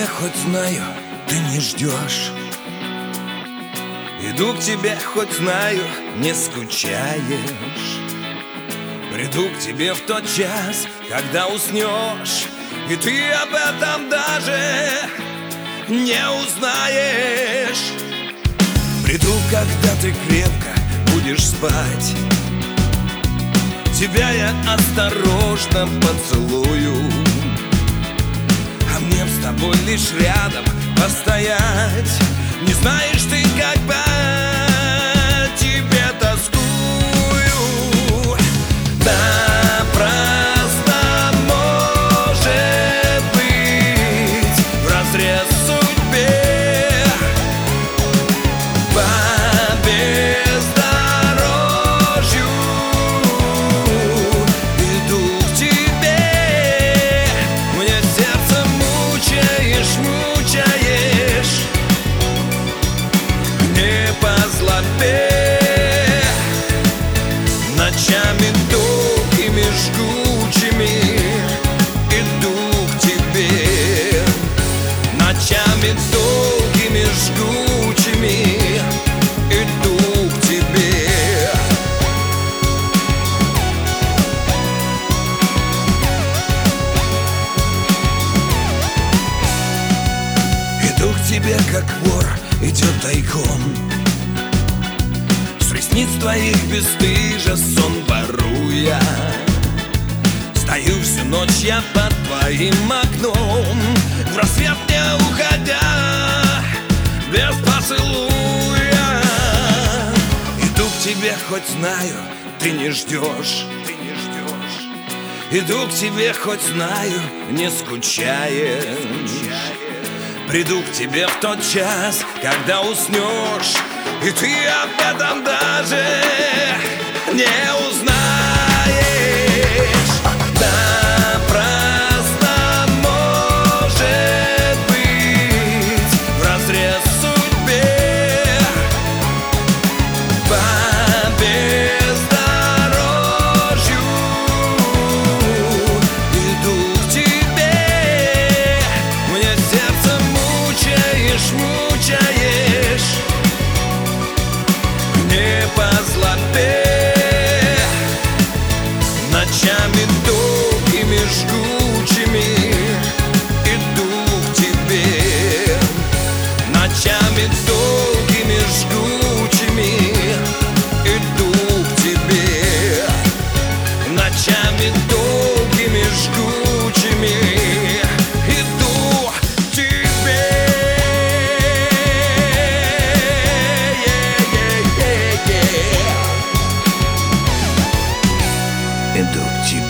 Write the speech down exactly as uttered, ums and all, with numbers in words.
тебе, хоть знаю, ты не ждешь. Иду к тебе, хоть знаю, не скучаешь. Приду к тебе в тот час, когда уснешь, и ты об этом даже не узнаешь. Приду, когда ты крепко будешь спать. Тебя я осторожно поцелую, а мне с тобой лишь рядом постоять. Не знаешь ты, как по тебе тоскую. Напрасно, может быть, вразрез судьбе, по бездорожью иду к тебе. Мне сердце мучаешь, мучаешь, не по злобе. Ночами долгими, жгучими иду к тебе. Ночами долгими, жгучими иду к тебе. Иду к тебе, как вор идет тайком. С ресниц твоих бесстыжа сон воруя. Стою всю ночь я под твоим окном, в рассвет не уходя, без поцелуя. Иду к тебе, хоть знаю, ты не ждешь. Ты не ждешь. Иду к тебе, хоть знаю, не скучаешь. Приду к тебе в тот час, когда уснешь, и ты об этом даже не узнаешь. Напрасно, может быть, вразрез судьбе, по бездорожью иду к тебе. Мне сердце мучаешь, мучаешь, не по злобе. Ночами долгими, жгучими иду к тебе. Ночами долгими, жгучими иду к тебе. Ночами долгими, жгучими иду к тебе. Иду к тебе.